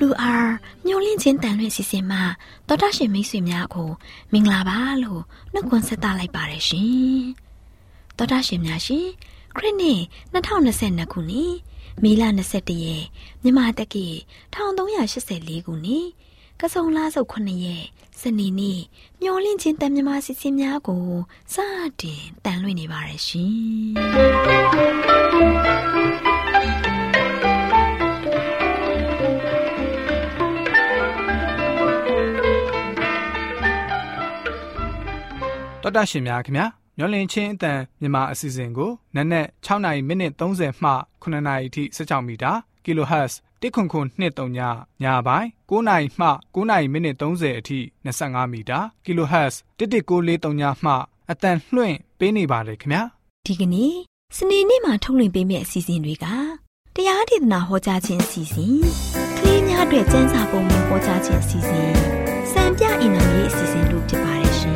AWR မျိုးလင့်ချင်းတန်လွင့်စီစဉ်မှာတော်တာရှင်မိတ်ဆွေများကိုမင်္ဂလာပါလို့နှုတ်ခွန်းဆက်သလိုက်ပါရရှင်တော်တာရှင်များရှင်ခရစ်နှစ်2022ခုနှစ်မေလ21ရက်မြန်မာတက္ကီ1384ခုနှစ်ကစုံလဆုပ်9ရက်စနေနေ့မျိုးလင့်ချင်းတန်မြန်မာစီစဉ်များကိုစတင်တန်လွင့်နေပါရရှင်တော်တာရှင်များခင်ဗျာမျောလင်းချင်းအတန်မြန်မာအစီအစဉ်ကိုနက်နက်6:30မိနစ်30မှ9:00အထိ16မီတာ kHz 109.3ညပိုင်း9:00မှ9:30မိနစ်30အထိ25မီတာ kHz 11943မှအတန်လွှင့်ပေးနေပါတယ်ခင်ဗျာဒီကနေ့စနေနေ့မှာထုတ်လွှင့်ပေးမယ့်အစီအစဉ်တွေကတရားဒေသနာဟောကြားခြင်းအစီအစဉ်ကလေးများအတွက်ကျမ်းစာပုံမှန်ဟောကြားခြင်းအစီအစဉ်စံပြအင်တာဗျူးအစီအစဉ်တို့ဖြစ်ပါတယ်ရှင်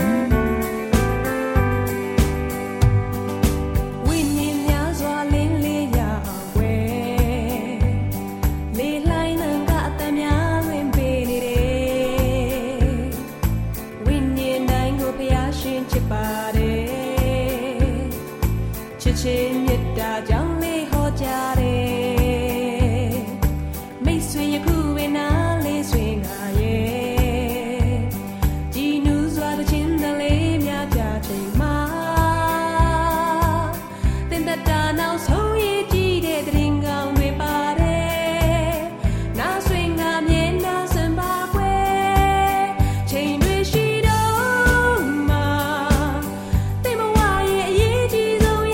ချင်းမြတ်တာကြောင့်လေးဟောကြားတယ်မိတ်ဆွေယခုဝေနာလေးဆွေငါရဲ့ကြည်နူးစွာသခြင်းတလေးများကြချိန်မှာတင်တတာနောက်ဆုံးရည်ကြည်တဲ့တရင်ကောင်းတွေပါတယ်နာဆွေငါမြဲနာစံပါကွယ်ချိန်တွေရှိတော့မှာတင်မဝရဲ့အရေးကြီး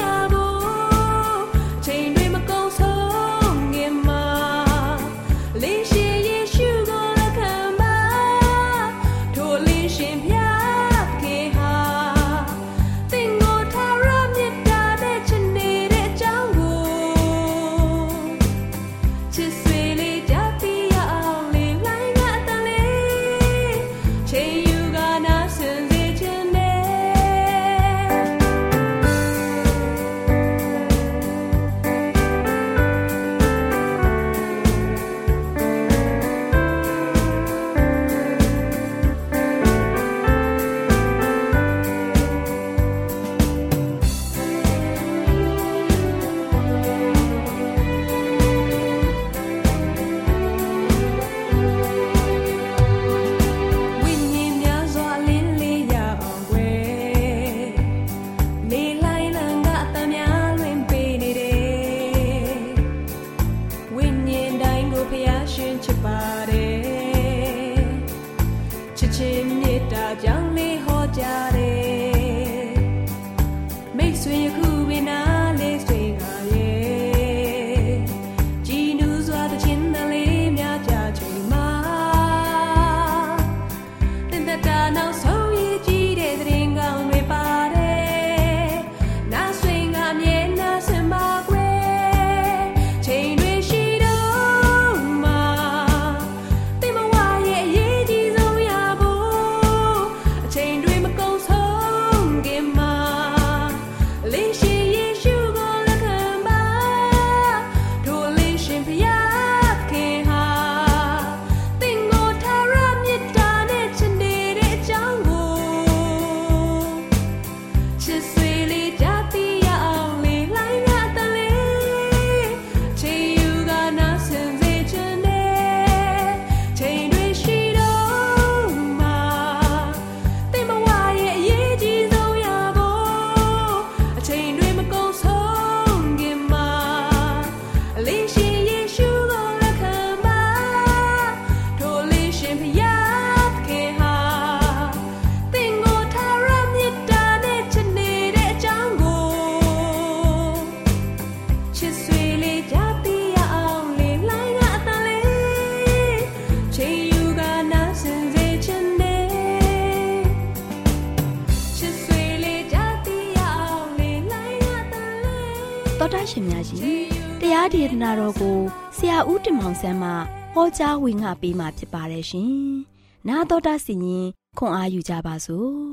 တော်တာရှင်များရှင်တရားဒေသနာတော်ကိုဆရာဦးတင်မောင်ဆန်းမှဟောကြားဝင်ငါပေးมาဖြစ်ပါတယ်ရှင်။နာတော်တာစီရင်ခွန်အားယူကြပါစို့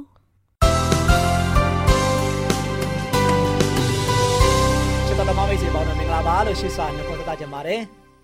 ။ချစ်တော်မိတ်ဆွေပေါင်းတို့မင်္ဂလာပါလို့ရှိစွာနှုတ်ခွန်းဆက်ကြပါတယ်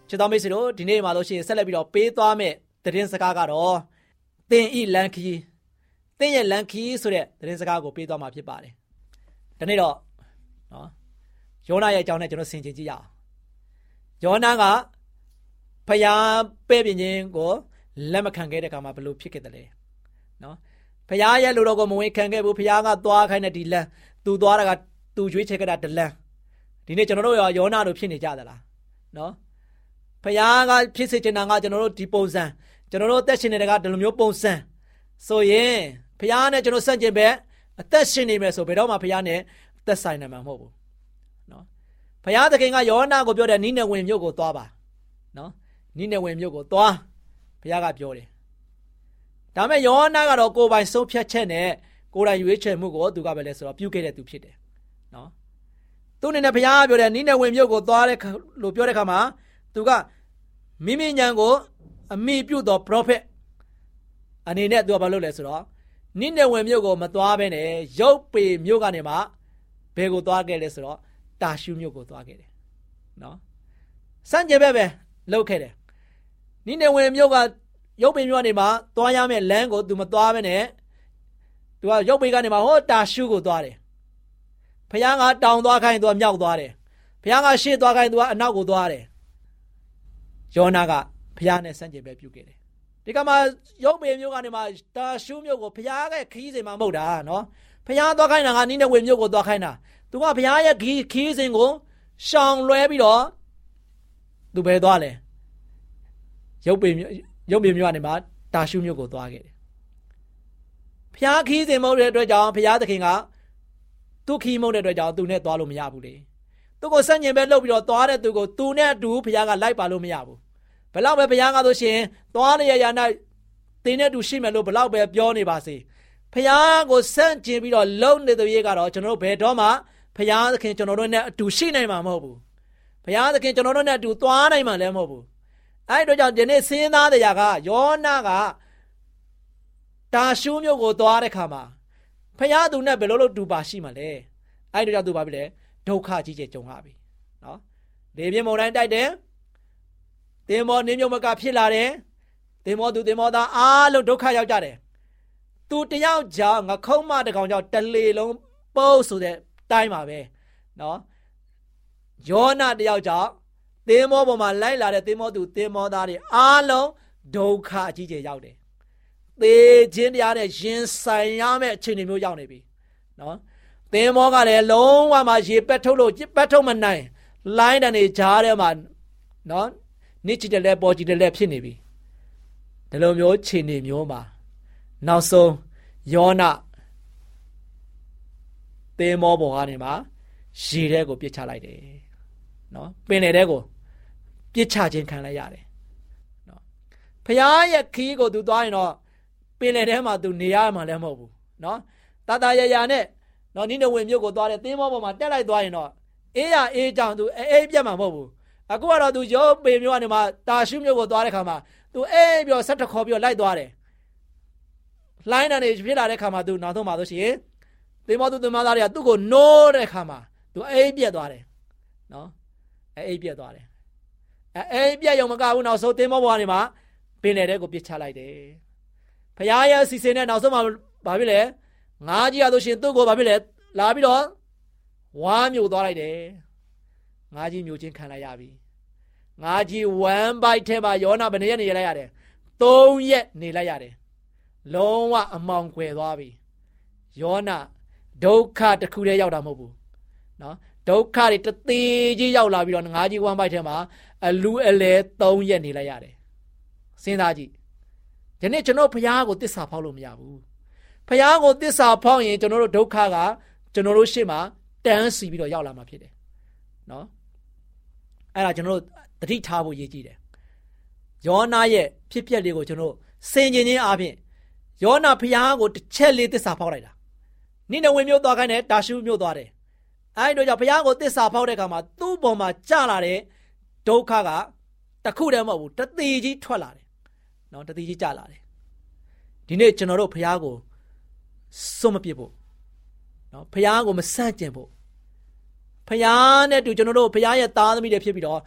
ချစ်တော်မိတ်ဆွေတို့ဒီနေ့မှာလို့ရှိရင်ဆက်လက်ပြီးတော့ပေးသွားမယ့်သတင်းစကားကတော့သင်ဤလန်ခီသင်ရဲ့လန်ခီဆိုတဲ့သတင်းစကားကိုပေးသွားမှာဖြစ်ပါတယ်ဒီနေ့တော့နော်ယောနာရဲ့အကြောင်းနဲ့ကျွန်တော်ဆင်ခြင်ကြည့်ရအောင်ယောနာကဖျားပဲ့ပြင်းခြင်းကိုလက်မခံခဲ့တဲ့အခါမှာဘယ်လိုဖြစ်ခဲ့တယ်လဲနော်ဖျားရဲ့လူတော်ကိုမဝင်ခံခဲ့ဘူးဖျားကသွားခိုင်းတဲ့ဒီလမ်းသူသွားတာကသူရွေးချယ်ခဲ့တာတလမ်းဒီနေ့ကျွန်တော်တို့ရောယောနာတို့ဖြစ်နေကြသလားနော်ဖျားကဖြစ်စေချင်တာကကျွန်တော်တို့ဒီပုံစံကျွန်တော်တို့အသက်ရှင်နေတဲ့ကဒီလိုမျိုးပုံစံဆိုရင်ဖျားနဲ့ကျွန်တော်ဆန့်ကျင်ဘက်အသက်ရှင်နေမယ်ဆိုဘယ်တော့မှဖျားနဲ့သက်ဆိုင်နိုင်မှာမဟုတ်ဘူးနော်ဖျားသခင်ကယောနာကိုပြောတယ်နိနေဝင်မြို့ကိုသွားပါနော်နိနေဝင်မြို့ကိုသွားဖျားကပြောတယ်ဒါပေမဲ့ယောနာကတော့ကိုယ်ပိုင်ဆုံးဖြတ်ချက်နဲ့ကိုယ်တိုင်ရွေးချယ်မှုကိုသူကပဲလဲဆိုတော့ပြုခဲ့တဲ့သူဖြစ်တယ်နော်သူအနေနဲ့ဖျားပြောတယ်နိနေဝင်မြို့ကိုသွားတဲ့လို့ပြောတဲ့ခါမှာသူကမိမိညံကိုအမိပြုသော prophet အနေနဲ့သူကဘာလုပ်လဲဆိုတော့နိနေဝင်မြို့ကိုမသွားဘဲနဲ့ရုပ်ပေမြို့ကနေမှဘယ်ကိုသွားခဲ့လဲဆိုတော့တာရှုမြို့ကိုသွားခဲ့တယ်နော်စံကြယ်ပဲလုပ်ခဲ့တယ်နိနေဝင်မြို့ကရုပ်ပေမြို့ကနေမှသွားရမယ့်လမ်းကိုသူမသွားဘဲနဲ့သူကရုပ်ပေကနေမှဟောတာရှုကိုသွားတယ်ဖျားကတောင်သွားခိုင်းသူကမြောက်သွားတယ်ဖျားကရှေ့သွားခိုင်းသူကအနောက်ကိုသွားတယ်ယောနာကဖျားနဲ့စံကြယ်ပဲပြုခဲ့တယ်ဒီကမှာရုပ်ပေမျိုးကနေမှတာရှုမျိုးကိုဖျားရဲ့ခီးစဉ်မှာမဟုတ်တာနော်ဖျားသွားခိုင်းတာကနိနေဝင်မျိုးကိုသွားခိုင်းတာသူကဖျားရဲ့ခီးစဉ်ကိုရှောင်လွဲပြီးတော့သူပဲသွားလဲရုပ်ပေမျိုးကနေမှတာရှုမျိုးကိုသွားခဲ့တယ်ဖျားခီးစဉ်မဟုတ်တဲ့အတွက်ကြောင့်ဖျားသခင်ကသူ့ခီးမဟုတ်တဲ့အတွက်ကြောင့်သူနဲ့သွားလို့မရဘူးလေသူကိုစန့်ကျင်ပဲလှုပ်ပြီးတော့သွားတဲ့သူကိုသူနဲ့အတူဖျားကလိုက်ပါလို့မရဘူးဘယ်လောက်ပဲဘုရားကဆိုရှင်သွားနေရရ၌တင်းနဲ့တူရှိမယ်လို့ဘယ်လောက်ပဲပြောနေပါစေဘုရားကိုစန့်ကျင်ပြီးတော့လုံနေတဲ့ရေးကတော့ကျွန်တော်တို့ဘယ်တော့မှဘုရားသခင်ကျွန်တော်တို့နဲ့အတူရှိနိုင်မှာမဟုတ်ဘူးဘုရားသခင်ကျွန်တော်တို့နဲ့အတူသွားနိုင်မှာလည်းမဟုတ်ဘူးအဲ့ဒီတော့ကြောင့်ဒီနေ့စဉ်းစားတရားကယောနာကတာရှုမြို့ကိုသွားတဲ့ခါမှာဘုရားသူနဲ့ဘယ်လိုလုပ်တူပါရှိမှာလဲအဲ့ဒီတော့ကြောင့်သူပါပြီလေဒုက္ခကြီးကြီးကြုံရပြီနော်လေပြင်းမုန်တိုင်းတိုက်တယ်သင်္ဘောနင်းမြုပ်မကဖြစ်လာတယ်သင်္ဘောသူသင်္ဘောသားအားလုံးဒုက္ခရောက်ကြတယ်သူတယောက်ကြောင့်ငခုံးမတကောင်ကြောင့်တလေလုံးပိုးဆိုတဲ့တိုင်းပါပဲနော်ယောနာတယောက်ကြောင့်သင်္ဘောပေါ်မှာလိုက်လာတဲ့သင်္ဘောသူသင်္ဘောသားတွေအားလုံးဒုက္ခအကြီးကြီးရောက်တယ်သေခြင်းတရားနဲ့ရင်ဆိုင်ရမယ့်အခြေအနေမျိုးရောက်နေပြီနော်သင်္ဘောကလည်းလုံးဝမှရေပက်ထုတ်လို့ပက်ထုတ်မနိုင်လိုင်းတန်တွေကြားထဲမှာနော်နစ်ချီတယ်လဲပေါ်ချီတယ်လဲဖြစ်နေပြီဒီလိုမျိုးခြေနေမျိုးမှာနောက်ဆုံးယောနာသင်္ဘောပေါ်ကနေမှရေထဲကိုပြစ်ချလိုက်တယ်နော်ပင်လယ်ထဲကိုပြစ်ချခြင်းခံလိုက်ရတယ်နော်ဖျားရဲ့ခီးကိုသူသွားရင်တော့ပင်လယ်ထဲမှာသူနေရမှာလည်းမဟုတ်ဘူးနော်တတရရနဲ့နော်နိနေဝင်မြို့ကိုသွားတဲ့သင်္ဘောပေါ်မှာတက်လိုက်သွားရင်တော့အေးရအေးကြောင်သူအေးပြတ်မှာမဟုတ်ဘူးအခုကတော့သူရုပ်ပေမျိုးကနေမှတာရှုမျိုးကိုသွားတဲ့ခါမှာသူအေးပြီးတော့ဆက်တခေါ်ပြီးတော့လိုက်သွားတယ်လိုင်းတန်တွေဖြစ်လာတဲ့ခါမှာသူနောက်ဆုံးမှာဆိုရှင်သင်္ဘောသူသင်္ဘောသားတွေကသူ့ကိုနိုးတဲ့ခါမှာသူအေးပြတ်သွားတယ်နော်အေးပြတ်သွားတယ်အေးပြတ်ရုံမကဘူးနောက်ဆုံးသင်္ဘောပေါ်ကနေမှပင်လယ်ထဲကိုပစ်ချလိုက်တယ်ဖခင်ရဲ့အစီအစဉ်နဲ့နောက်ဆုံးမှာဘာဖြစ်လဲငါးကြီးရဆိုရှင်သူ့ကိုဘာဖြစ်လဲလာပြီးတော့ဝါမျိုးသွားလိုက်တယ်ငါးကြီးမျိုးချင်းခံလိုက်ရပြီငါးကြီး1 byte ထဲမှာယောနာဘယ်နှစ်ရက်နေလိုက်ရတယ်3 ရက်နေလိုက်ရတယ်လုံးဝအမောင်ကွယ်သွားပြီယောနာဒုက္ခတစ်ခုတည်းရောက်တာမဟုတ်ဘူးနော်ဒုက္ခတွေတသေးကြီးရောက်လာပြီးတော့ငါးကြီး1 byte ထဲမှာအလူအလဲ3 ရက်နေလိုက်ရတယ်စဉ်းစားကြည့်ဒီနေ့ကျွန်တော်ဘုရားကိုသစ္စာဖောက်လို့မရဘူးဘုရားကိုသစ္စာဖောက်ရင်ကျွန်တော်တို့ဒုက္ခကကျွန်တော်တို့ရှေ့မှာတန်းစီပြီးတော့ရောက်လာမှာဖြစ်တယ်နော်အဲ့ဒါကျွန်တော်တို့သတိထားဖို့ရည်ကြည့်တယ်ယောနာရဲ့ဖြစ်ပျက်လေးကိုကျွန်တော်စင်ကျင်ခြင်းအပြင်ယောနာဘုရားကိုတစ်ချက်လေးသစ္စာဖောက်လိုက်တာနိနေဝင်မြို့သွားခိုင်းတယ်တာရှုမြို့သွားတယ်အဲ့ဒီတော့ကြောင့်ဘုရားကိုသစ္စာဖောက်တဲ့အခါမှာသူ့ပေါ်မှာကျလာတဲ့ဒုက္ခကတစ်ခုတည်းမဟုတ်ဘူးတသီကြီးထွက်လာတယ်နော်တသီကြီးကျလာတယ်ဒီနေ့ကျွန်တော်တို့ဘုရားကိုစွန့်မပစ်ဖို့နော်ဘုရားကိုမဆန့်ကျင်ဖို့ဘုရားနဲ့တူကျွန်တော်တို့ဘုရားရဲ့သားသမီးတွေဖြစ်ပြီးတော့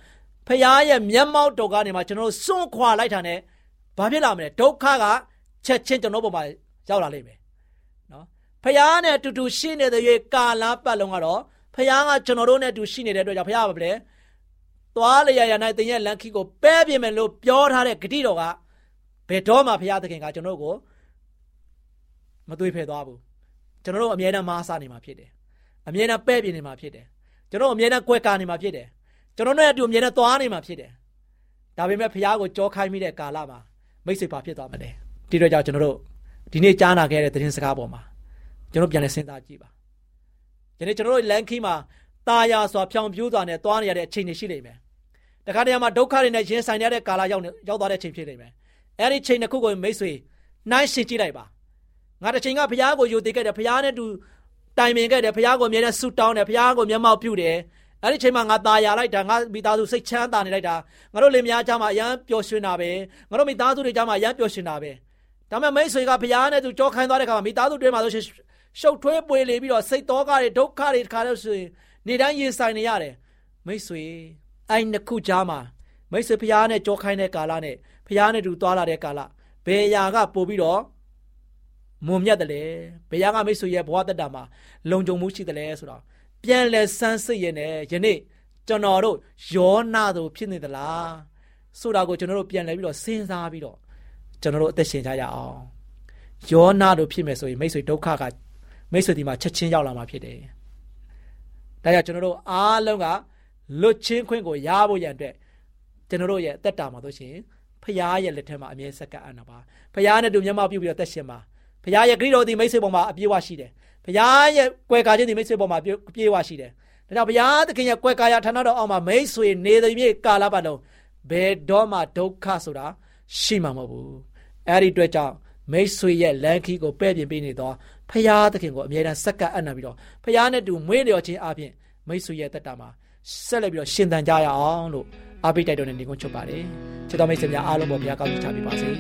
ဖခင်ရဲ့မျက်မှောက်တော်ကနေမှကျွန်တော်စွန့်ခွာလိုက်တာနဲ့ဘာဖြစ်လာမလဲဒုက္ခကချက်ချင်းကျွန်တော်ပေါ်မှာရောက်လာလိမ့်မယ်နော်ဖခင်နဲ့အတူတူရှိနေတဲ့၍ကာလပတ်လုံးကတော့ဖခင်ကကျွန်တော်တို့နဲ့အတူရှိနေတဲ့အတွက်ကြောင့်ဖခင်ကဘာလဲသွားလျာရ၌သင်ရဲ့လမ်းခီးကိုပဲပြင်မယ်လို့ပြောထားတဲ့ဂတိတော်ကဘယ်တော့မှဖခင်သခင်ကကျွန်တော်ကိုမသွေးဖယ်သွားဘူးကျွန်တော်တို့အမြဲတမ်းမားစားနေမှာဖြစ်တယ်အမြဲတမ်းပဲ့ပြင်နေမှာဖြစ်တယ်ကျွန်တော်အမြဲတမ်းကွဲကားနေမှာဖြစ်တယ်ကျွန်တော်နဲ့အတူအမြဲတမ်းသွားနေမှာဖြစ်တယ်ဒါပေမဲ့ဖခင်ကိုကြောခိုင်းမိတဲ့ကာလမှာမိတ်ဆွေပါဖြစ်သွားမလဲဒီတော့ကြောင့်ကျွန်တော်တို့ဒီနေ့ကြားနာခဲ့တဲ့သတင်းစကားပေါ်မှာကျွန်တော်ပြန်လဲစဉ်းစားကြည့်ပါဒီနေ့ကျွန်တော်တို့လမ်းခီးမှာตาယာစွာဖြောင်ပြူးစွာနဲ့သွားနေရတဲ့အချိန်တွေရှိနေမယ်တခါတည်းမှာဒုက္ခတွေနဲ့ရင်ဆိုင်ရတဲ့ကာလရောက်သွားတဲ့အချိန်ဖြစ်နေမယ်အဲ့ဒီချိန်တစ်ခုကိုမိတ်ဆွေနှိုင်းရှင်ကြည့်လိုက်ပါငါတစ်ချိန်ကဖခင်ကိုယုံကြည်ခဲ့တယ်ဖခင်နဲ့တူတိုင်ပင်ခဲ့တယ်ဖခင်ကိုအမြဲတမ်းဆုတောင်းတယ်ဖခင်ကိုမျက်မှောက်ပြုတယ်အဲ့ဒီချိန်မှာငါตาယာလိုက်တာငါမိသားစုစိတ်ချမ်းသာနေလိုက်တာငါတို့လင်မယားကြားမှာအရန်ပျော်ရွှင်တာပဲငါတို့မိသားစုတွေကြားမှာအရန်ပျော်ရွှင်တာပဲဒါပေမဲ့မိတ်ဆွေကဖခင်နဲ့သူကြောခိုင်းသွားတဲ့ခါမှာမိသားစုတွေမှာဆိုရှင်ရှုပ်ထွေးပွေလေပြီးတော့စိတ်တောကတွေဒုက္ခတွေတခါလို့ဆိုရင်နေတိုင်းရင်ဆိုင်နေရတယ်မိတ်ဆွေအဲ့နှစ်ခုကြားမှာမိတ်ဆွေဖခင်နဲ့ကြောခိုင်းတဲ့ကာလနဲ့ဖခင်နဲ့တူသွားလာတဲ့ကာလဘယ်ရာကပို့ပြီးတော့မုံမြတ်တယ်လေဘယ်ရာကမိတ်ဆွေရဲ့ဘဝတက်တာမှာလုံခြုံမှုရှိတယ်လေဆိုတော့ပြန်လဲဆန်းစစ်ရင်လည်းယနေ့ကျွန်တော်တို့ယောနာတို့ဖြစ်နေသလားဆိုတာကိုကျွန်တော်တို့ပြန်လဲပြီးတော့စဉ်းစားပြီးတော့ကျွန်တော်တို့အသက်ရှင်ကြရအောင်ယောနာတို့ဖြစ်မယ်ဆိုရင်မိတ်ဆွေဒုက္ခကမိတ်ဆွေဒီမှာချက်ချင်းရောက်လာမှာဖြစ်တယ်ဒါကြောင့်ကျွန်တော်တို့အားလုံးကလွတ်ချင်းခွင့်ကိုရဖို့ရန်အတွက်ကျွန်တော်တို့ရဲ့အသက်တာမှာဆိုရှင်ဖခင်ရဲ့လက်ထက်မှာအမြဲစက္ကန့်အံ့တာပါဖခင်နဲ့တူမျက်မှောက်ပြုပြီးတော့သက်ရှင်ပါဖခင်ရဲ့ဂရုတော်ဒီမိတ်ဆွေပေါ်မှာအပြည့်အဝရှိတယ်ဖခင်ရဲ့ကွယ်ကာခြင်းဒီမိတ်ဆွေပေါ်မှာအပြည့်အဝရှိတယ်ဒါကြောင့်ဘုရားသခင်ရဲ့ကွယ်ကာယဌာနတော်အောက်မှာမိတ်ဆွေနေသည်မြေကာလပတ်လုံးဘယ်တော့မှဒုက္ခဆိုတာရှိမှာမဟုတ်ဘူးအဲ့ဒီအတွက်ကြောင့်မိတ်ဆွေရဲ့လမ်းခီးကိုပဲ့ပြင်ပေးနေတော့ဖခင်သခင်ကိုအမြဲတမ်းစက္ကန့်အံ့ပြီးတော့ဖခင်နဲ့တူမွေးလျော်ခြင်းအပြင်မိတ်ဆွေရဲ့တက်တာမှာဆက်လက်ပြီးတော့ရှင်သန်ကြရအောင်လို့အားပေးတိုက်တော်နဲ့ညီကုန်းချုပ်ပါတယ်ချစ်တော်မိတ်ဆွေများအားလုံးပေါ်ဘုရားကောင်းချီးချပေးပါစေ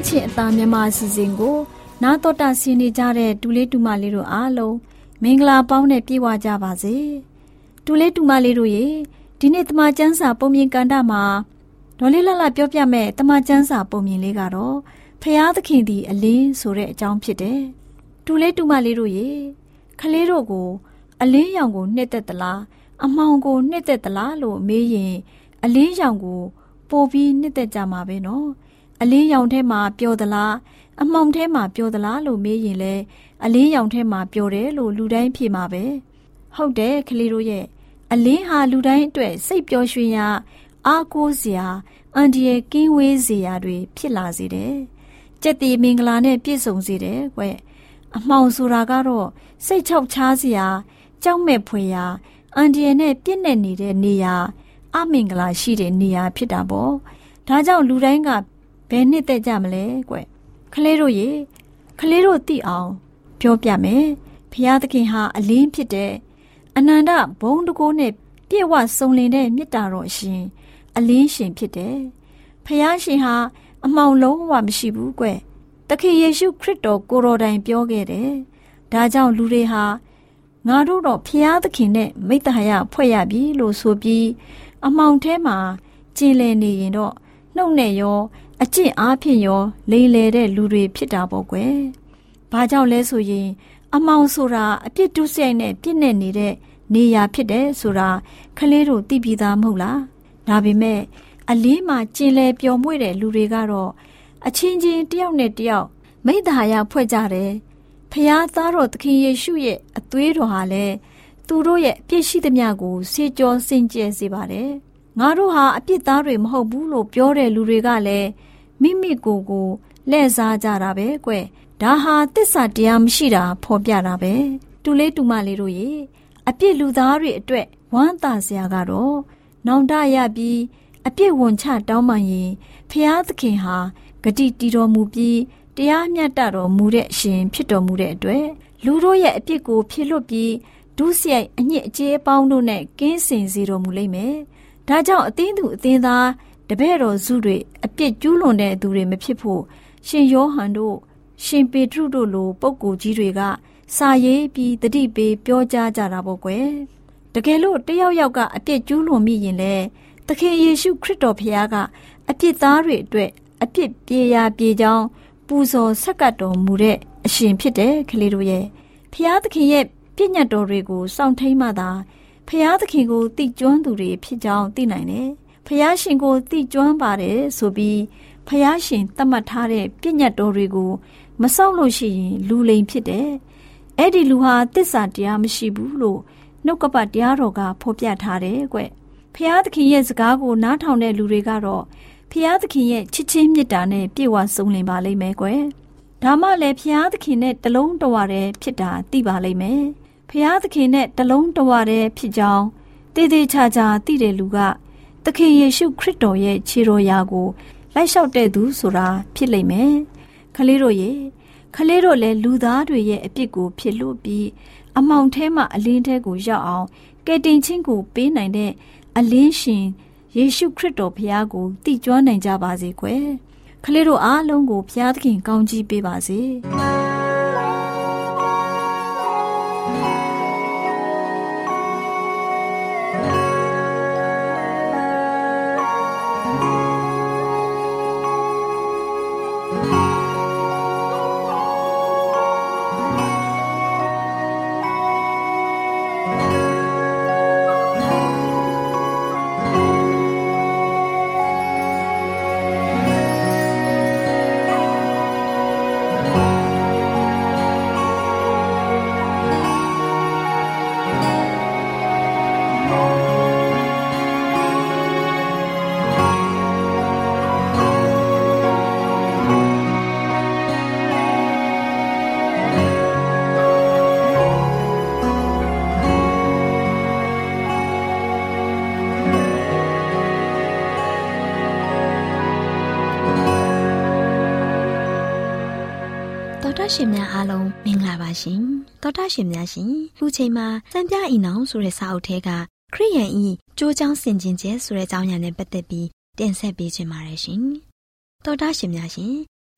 ချစ်အသားမြန်မာအစီအစဉ်ကိုနားတော်တာဆင်းနေကြတဲ့တူလေးတူမလေးတို့အားလုံးမင်္ဂလာပေါင်းနဲ့ပြည့်ဝကြပါစေတူလေးတူမလေးတို့ရေဒီနေ့တမချန်းစာပုံမြင်ကန်တာမှာဒေါ်လေးလှလှပြောပြမဲ့တမချန်းစာပုံမြင်လေးကတော့ဖျားသခင်သည်အလင်းဆိုတဲ့အကြောင်းဖြစ်တယ်တူလေးတူမလေးတို့ရေခလေးတို့ကိုအလင်းရောင်ကိုနှစ်သက်သလားအမှောင်ကိုနှစ်သက်သလားလို့မေးရင်အလင်းရောင်ကိုပို့ပြီးနှစ်သက်ကြမှာပဲနော်အလင်းရောင်ထဲမှာပျော်သလားအမှောင်ထဲမှာပျော်သလားလို့မေးရင်လည်းအလင်းရောင်ထဲမှာပျော်တယ်လို့လူတိုင်းဖြေမှာပဲဟုတ်တယ်ကလေးတို့ရဲ့အလင်းဟာလူတိုင်းအတွက်စိတ်ပျော်ရွှင်ရာအားကိုးစရာအန္တရာယ်ကင်းဝေးစေရာတွေဖြစ်လာစေတယ်ကြက်တီမင်္ဂလာနဲ့ပြည့်စုံစေတယ်ကွအမှောင်ဆိုတာကတော့စိတ်ချောက်ချားစရာကြောက်မဲ့ဖွယ်ရာအန္တရာယ်နဲ့ပြည့်နေနေတဲ့နေရာအမင်္ဂလာရှိတဲ့နေရာဖြစ်တာပေါ့ဒါကြောင့်လူတိုင်းကဘယ်နှစ်သက်ကြမလဲကွခလေးတို့ရေခလေးတို့သိအောင်ပြောပြမယ်ဖျားသခင်ဟာအလင်းဖြစ်တဲ့အနန္တဘုံတကိုးနဲ့ပြည့်ဝစုံလင်တဲ့မေတ္တာတော်ရှင်အလင်းရှင်ဖြစ်တယ်ဖျားရှင်ဟာအမှောင်လုံးဝမရှိဘူးကွသခင်ယေရှုခရစ်တော်ကိုယ်တော်တိုင်ပြောခဲ့တယ်ဒါကြောင့်လူတွေဟာငါတို့တော့ဖျားသခင်နဲ့မိတ္တဟာယဖွဲ့ရပြီလို့ဆိုပြီးအမှောင်ထဲမှာကျင်လည်နေရင်တော့နှုတ်နဲ့ရောအကျင့်အားဖြင့်ရောလိမ်လည်တဲ့လူတွေဖြစ်တာပေါ့ကွယ်။ဘာကြောင့်လဲဆိုရင်အမှောင်ဆိုတာအပြစ်ဒုစရိုက်နဲ့ပြစ်နေနေတဲ့နေရာဖြစ်တယ်ဆိုတာခလေးတို့သိပြီးသားမဟုတ်လား။ဒါပေမဲ့အလင်းမှာကျင်လည်ပျော်မွေ့တဲ့လူတွေကတော့အချင်းချင်းတယောက်နဲ့တယောက်မိတ္တဟာယဖွဲ့ကြတယ်။ဖျားသားတော်သခင်ယေရှုရဲ့အသွေးတော်ဟာလည်းသူတို့ရဲ့အပြစ်ရှိသမျှကိုဆေးကြောစင်ကြယ်စေပါတယ်။ငါတို့ဟာအပြစ်သားတွေမဟုတ်ဘူးလို့ပြောတဲ့လူတွေကလည်းမိမိကိုယ်ကိုလှည့်စားကြတာပဲကွဒါဟာသစ္စာတရားမရှိတာဖော်ပြတာပဲတူလေးတူမလေးတို့ရေအပြစ်လူသားတွေအတွက်ဝမ်းသာစရာကတော့နောင်တရပြီးအပြစ်ဝန်ချတောင်းပန်ရင်ဖျားသခင်ဟာဂတိတည်တော်မူပြီးတရားမျှတတော်မူတဲ့အရှင်ဖြစ်တော်မူတဲ့အတွက်လူတို့ရဲ့အပြစ်ကိုဖြေလွတ်ပြီးဒုစရိုက်အညစ်အကြေးအပေါင်းတို့နဲ့ကင်းစင်စေတော်မူလိမ့်မယ်ဒါကြောင့်အသင်းသူအသင်းသားတပည့်တော်စုတွေအပြစ်ကျူးလွန်တဲ့သူတွေမဖြစ်ဖို့ရှင်ယောဟန်တို့ရှင်ပေတရုတို့လိုပုဂ္ဂိုလ်ကြီးတွေကစာရေးပြီးတတိပေးပြောကြားကြတာပေါ့ကွယ်တကယ်လို့တယောက်ယောက်ကအပြစ်ကျူးလွန်မိရင်လေသခင်ယေရှုခရစ်တော်ဖခင်ကအပြစ်သားတွေအတွက်အပြစ်ပြေရာပြေကြောင်းပူဇော်ဆက်ကပ်တော်မူတဲ့အရှင်ဖြစ်တယ်ကလေးတို့ရဲ့ဖခင်သခင်ရဲ့ပြည့်ညတ်တော်တွေကိုစောင့်ထိန်မှသာဖခင်သခင်ကိုသိကျွမ်းသူတွေဖြစ်ကြောင်းသိနိုင်တယ်ဖျားရှင်ကိုသိကျွမ်းပါတယ်ဆိုပြီးဖျားရှင်သတ်မှတ်ထားတဲ့ပြည့်ညတ်တော်တွေကိုမစောင့်လို့ရှိရင်လူလိမ်ဖြစ်တယ်။အဲ့ဒီလူဟာသစ္စာတရားမရှိဘူးလို့နှုတ်ကပတ်တရားတော်ကဖော်ပြထားတယ်ကွ။ဖျားသခင်ရဲ့စကားကိုနားထောင်တဲ့လူတွေကတော့ဖျားသခင်ရဲ့ချစ်ချင်းမေတ္တာနဲ့ပြည့်ဝစုံလင်ပါလိမ့်မယ်ကွ။ဒါမှလည်းဖျားသခင်နဲ့တလုံးတဝတည်းဖြစ်တာသိပါလိမ့်မယ်။ဖျားသခင်နဲ့တလုံးတဝတည်းဖြစ်ကြောင်းတေးသေးချာချာသိတဲ့လူကသခင်ယေရှုခရစ်တော်ရဲ့ခြေတော်ရာကိုလိုက်လျှောက်တဲ့သူဆိုတာဖြစ်လိမ့်မယ်။ခလေးတို့ရေခလေးတို့လည်းလူသားတွေရဲ့အပြစ်ကိုဖြစ်လို့ပြီးအမှောင်ထဲမှာအလင်းထဲကိုရောက်အောင်ကယ်တင်ခြင်းကိုပေးနိုင်တဲ့အလင်းရှင်ယေရှုခရစ်တော်ဘုရားကိုသိကျွမ်းနိုင်ကြပါစေကွယ်။ခလေးတို့အားလုံးကိုဘုရားသခင်ကောင်းချီးပေးပါစေ။တော်တာရှင်များအားလုံးမင်္ဂလာပါရှင်တော်တာရှင်များရှင်ခုချိန်မှာစံပြအိနောင်ဆိုတဲ့စာအုပ်ထဲကခရစ်ယာန်ဤကြိုးကြောင်းဆင်ခြင်ခြင်းဆိုတဲ့အကြောင်းအရာနဲ့ပတ်သက်ပြီးတင်ဆက်ပေးခြင်းပါတယ်ရှင်တော်တာရှင်များရှင်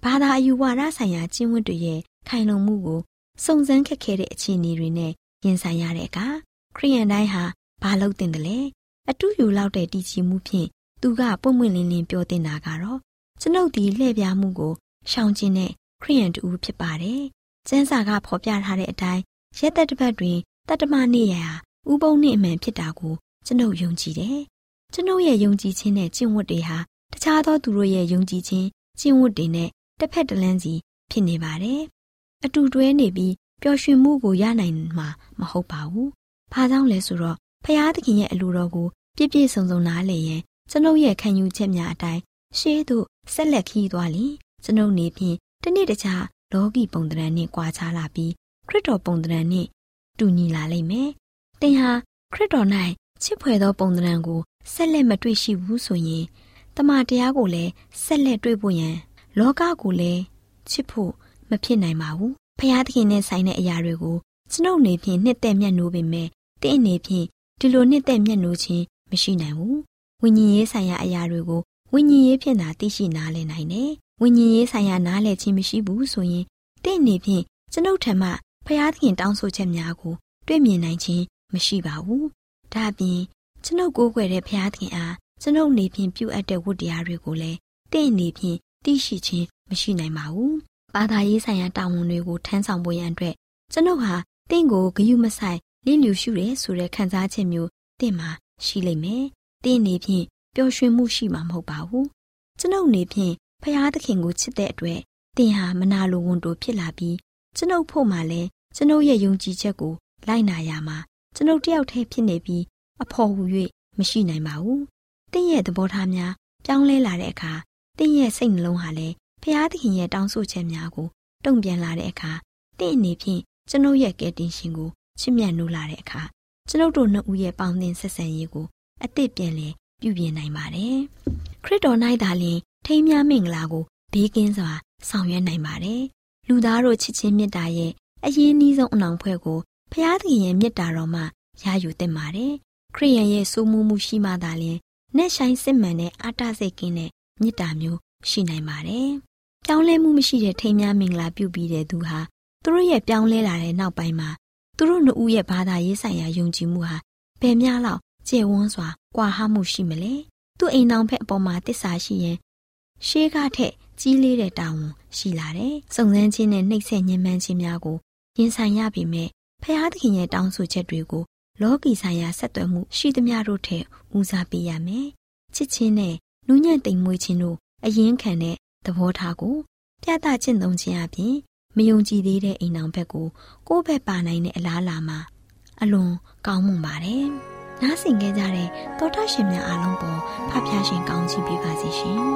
ဘာသာအယူဝါဒဆိုင်ရာကျင့်ဝတ်တွေရဲ့ခိုင်လုံမှုကိုစုံစမ်းခက်ခဲတဲ့အခြေအနေတွေနဲ့ရင်ဆိုင်ရတဲ့အခါခရိယန်တိုင်းဟာဘာလုပ်တင်တယ်လဲအတူယူလောက်တဲ့တည်ကြည်မှုဖြင့်သူကပွင့်ပွင့်လင်းလင်းပြောတင်တာကတော့ကျွန်ုပ်ဒီလှည့်ပြားမှုကိုရှောင်ကျဉ်တဲ့ခရိယန်တူဖြစ်ပါတယ်။ကျမ်းစာကဖော်ပြထားတဲ့အတိုင်းရက်သက်တစ်ပတ်တွင်တတ္တမနေ့ရာဥပုံနေ့အမှန်ဖြစ်တာကိုကျွန်ုပ်ယုံကြည်တယ်။ကျွန်ုပ်ရဲ့ယုံကြည်ခြင်းနဲ့ကျင့်ဝတ်တွေဟာတခြားသောသူတို့ရဲ့ယုံကြည်ခြင်းကျင့်ဝတ်တွေနဲ့တစ်ဖက်တစ်လမ်းစီဖြစ်နေပါတယ်။အတူတွဲနေပြီးပျော်ရွှင်မှုကိုရနိုင်မှာမဟုတ်ပါဘူး။ဘာကြောင့်လဲဆိုတော့ဖခင်သခင်ရဲ့အလိုတော်ကိုပြည့်ပြည့်စုံစုံနားလည်ရင်ကျွန်ုပ်ရဲ့ခံယူချက်များအတိုင်းရှေးသို့ဆက်လက်ခီးသွားလျင်ကျွန်ုပ်နေဖြင့်တနေ့တခြားလောကီပုံသဏ္ဍာန်နှင့်ကွာခြားလာပြီးခရစ်တော်ပုံသဏ္ဍာန်နှင့်တူညီလာလိမ့်မယ်။သင်ဟာခရစ်တော်၌ချစ်ဖွယ်သောပုံသဏ္ဍာန်ကိုဆက်လက်မတွေ့ရှိဘူးဆိုရင်တမန်တရားကိုလည်းဆက်လက်တွေ့ဖို့ရန်လောကကိုလည်းချစ်ဖို့မဖြစ်နိုင်ပါဘူး။ဖခင်သခင်နဲ့ဆိုင်တဲ့အရာတွေကိုကျွန်ုပ်နေဖြင့်နှစ်သက်မျက်နှိုးပေမဲ့တင့်အနေဖြင့်ဒီလိုနှစ်သက်မျက်နှိုးခြင်းမရှိနိုင်ဘူး။ဝိညာဉ်ရေးဆိုင်ရာအရာတွေကိုဝိညာဉ်ရေးဖြင့်သာသိရှိနားလည်နိုင်တယ်။ဝိညာဉ်ရေးဆိုင်ရာနားလည်ခြင်းမရှိဘူးဆိုရင်တင့်အနေဖြင့်ကျွန်ုပ်ထံမှဖခင်သခင်တောင်းဆိုချက်များကိုတွေ့မြင်နိုင်ခြင်းမရှိပါဘူး။ဒါ့အပြင်ကျွန်ုပ်ကိုးကွယ်တဲ့ဖခင်သခင်အားကျွန်ုပ်နေဖြင့်ပြုအပ်တဲ့ဝတ္တရားတွေကိုလည်းတင့်အနေဖြင့်သိရှိခြင်းမရှိနိုင်ပါဘူး။ဘာသာရေးဆိုင်ရာတာဝန်တွေကိုထမ်းဆောင်ဖို့ရန်အတွက်ကျွန်ုပ်ဟာတင့်ကိုဂရုမစိုက်လျှို့လျူရှုရဲဆိုတဲ့ခံစားချက်မျိုးတင့်မှာရှိလိမ့်မယ်။တင့်အနေဖြင့်ပျော်ရွှင်မှုရှိမှာမဟုတ်ပါဘူး။ကျွန်ုပ်နေဖြင့်ဖခင်သခင်ကိုချစ်တဲ့အတွက်သင်ဟာမနာလိုဝန်တိုဖြစ်လာပြီးကျွန်ုပ်ဖို့မှလည်းကျွန်ုပ်ရဲ့ယုံကြည်ချက်ကိုလိုက်နာရမှာကျွန်ုပ်တယောက်တည်းဖြစ်နေပြီးအဖို့ဟူ၍မရှိနိုင်ပါဘူး။သင်ရဲ့သဘောထားများပြောင်းလဲလာတဲ့အခါသင်ရဲ့စိတ်နှလုံးဟာလည်းဖခင်သခင်ရဲ့တောင်းဆိုချက်များကိုတုံ့ပြန်လာတဲ့အခါသင်အနေဖြင့်ကျွန်ုပ်ရဲ့ကယ်တင်ရှင်ကိုချစ်မြတ်နိုးလာတဲ့အခါကျွန်ုပ်တို့နှစ်ဦးရဲ့ပေါင်းသင်းဆက်ဆံရေးကိုအသစ်ပြန်လည်ပြုပြင်နိုင်ပါတယ်။ခရစ်တော်၌သာလျှင်ထိမ်းမြမင်္ဂလာကိုဘေးကင်းစွာဆောင်ရွက်နိုင်ပါတယ်။လူသားတို့ချစ်ချင်းမေတ္တာရဲ့အရေးနှီးဆုံးအနှောင်ဖွဲ့ကိုဖခင်သခင်ရဲ့မေတ္တာတော်မှရယူသင့်ပါတယ်။ခရစ်ယာန်ရဲ့စိုးမိုးမှုရှိမှသာလျှင်နက်ရှိုင်းစစ်မှန်တဲ့အာတစိတ်ကင်းတဲ့မေတ္တာမျိုးရှိနိုင်ပါတယ်။ပြောင်းလဲမှုမရှိတဲ့ထိမ်းမြမင်္ဂလာပြုပြီးတဲ့သူဟာသူတို့ရဲ့ပြောင်းလဲလာတဲ့နောက်ပိုင်းမှာသူတို့နှစ်ဦးရဲ့ဘာသာရေးဆိုင်ရာယုံကြည်မှုဟာဘယ်များလောက်ကျယ်ဝန်းစွာကွာဟမှုရှိမလဲ။သူ့အိမ်တော်ဖက်အပေါ်မှာတစ္ဆာရှိရင်ရှေးကထက်ကြီးလေးတဲ့တာဝန်ရှိလာတယ်။စုံစမ်းခြင်းနဲ့နှိပ်စက်ညှဉ်းပန်းခြင်းများကိုရင်ဆိုင်ရပေမဲ့ဖခင်သခင်ရဲ့တောင်းဆိုချက်တွေကိုလောကီဆိုင်ရာဆက်သွယ်မှုရှိသမျှတို့ထက်ဦးစားပေးရမယ်။ချစ်ခြင်းနဲ့နူးညံ့သိမ်မွေ့ခြင်းတို့အရင်ခံတဲ့သဘောထားကိုပြသကျင့်သုံးခြင်းအပြင်မယုံကြည်သေးတဲ့အိမ်တော်ဘက်ကိုကိုယ့်ဘက်ပါနိုင်တဲ့အလားအလာမှာအလွန်ကောင်းမွန်ပါတယ်။နားဆင်ကြကြတဲ့သောတာရှင်များအားလုံးပေါ်ဖဖျားရှင်ကောင်းချီးပေးပါစေရှင်။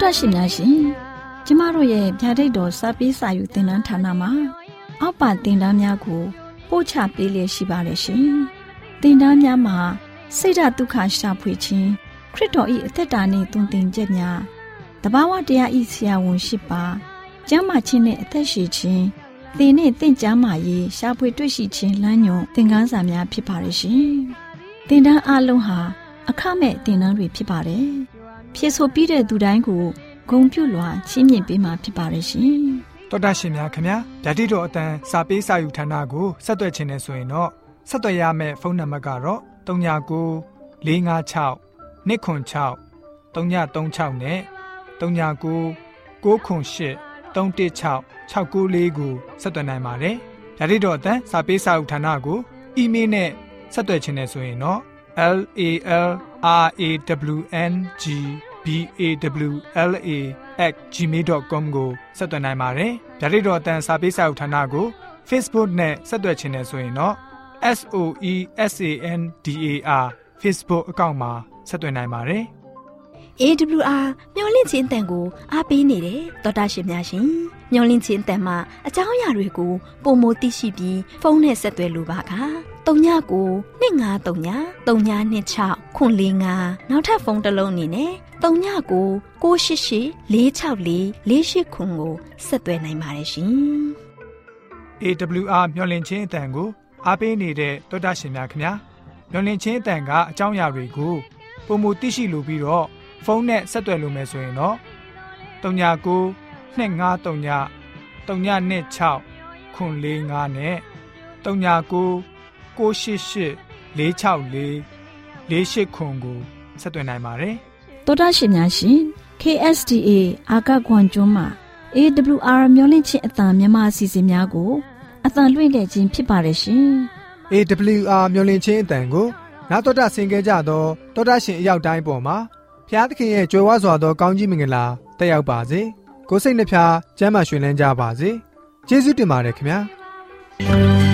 တာရှင်များရှင်ကျမတို့ရဲ့ဗျာဒိတ်တော်စာပေးစာယူသင်တန်းဌာနမှာအောက်ပါသင်တန်းများကိုပို့ချပေးလျက်ရှိပါတယ်ရှင်သင်တန်းများမှာစိတ်ဓာတ်ဒုက္ခရှာဖွေခြင်းခရစ်တော်၏အသက်တာနှင့်သွန်သင်ချက်များတဘာဝတရားဤဆရာဝန်ရှိပါကျမ်းမာခြင်းနှင့်အသက်ရှည်ခြင်းသင်နှင့်သင်ကျမ်းမာရေးရှာဖွေတွေ့ရှိခြင်းလမ်းညွန်သင်ခန်းစာများဖြစ်ပါရဲ့ရှင်သင်တန်းအလုံးဟာအခမဲ့သင်တန်းတွေဖြစ်ပါတယ်ဖြည့်ဆို့ပြီးတဲ့သူတိုင်းကိုဂုဏ်ပြုလွှာချီးမြှင့်ပေးမှာဖြစ်ပါရဲ့ရှင်တော်တာရှင်များခင်ဗျာဓာတိတော်အတန်းစာပေးစာယူဌာနကိုဆက်သွယ်ခြင်းနဲ့ဆိုရင်တော့ဆက်သွယ်ရမယ့်ဖုန်းနံပါတ်ကတော့39 656 296 336နဲ့39 98 316 694ကိုဆက်သွင်းနိုင်ပါတယ်။ဓာတ်တော်အတန်းစာပေးစာဥထာဏာကိုအီးမေးလ်နဲ့ဆက်သွယ်ခြင်းနဲ့ဆိုရင်တော့ LALRAWNGBAWLA@gmail.com ကိုဆက်သွင်းနိုင်ပါတယ်။ဓာတ်တော်အတန်းစာပေးစာဥထာဏာကို Facebook နဲ့ဆက်သွယ်ခြင်းနဲ့ဆိုရင်တော့ SOESANDAR Facebook အကောင့်မှာဆက်သွင်းနိုင်ပါတယ်။ AWR မျော်လင့်ခြင်းအတန်ကိုအားပေးနေတယ်တော်တာရှင်များရှင်မျော်လင့်ခြင်းအတန်မှာအကြောင်းအရာတွေကိုပုံမသိရှိပြီးဖုန်းနဲ့ဆက်သွယ်လိုပါက39 253 3926 445နောက်ထပ်ဖုန်းတစ်လုံးအနေနဲ့39 688 464 489ကိုဆက်သွယ်နိုင်ပါတယ်ရှင် AWR မျော်လင့်ခြင်းအတန်ကိုအားပေးနေတဲ့တော်တာရှင်များခင်ဗျာမျော်လင့်ခြင်းအတန်ကအကြောင်းအရာတွေကိုပုံမသိရှိလိုပြီးတော့ဖုန်းနဲ့ဆက်သွယ်လို့မယ်ဆိုရင်တော့39 253 326 445နဲ့39 688 464 489ကိုဆက်သွင်းနိုင်ပါတယ်။သောတာရှင်များရှင် KSTA အာကခွန်ကျွန်းမှာ AWR မျိုးလင့်ချင်းအတံမြန်မာအစီအစဉ်များကိုအတံလွှင့်ခဲ့ခြင်းဖြစ်ပါတယ်ရှင်။ AWR မျိုးလင့်ချင်းအတံကိုနာတော်တာဆင် gay ကြတော့သောတာရှင်အရောက်တိုင်းပေါ်မှာဖျားသခင်ရဲ့ကြွယ်ဝစွာသောကောင်းကြီးမင်္ဂလာတက်ရောက်ပါစေကိုယ်စိတ်နှဖျားကျမ်းမာရွှင်လန်းကြပါစေကျေးဇူးတင်ပါတယ်ခင်ဗျာ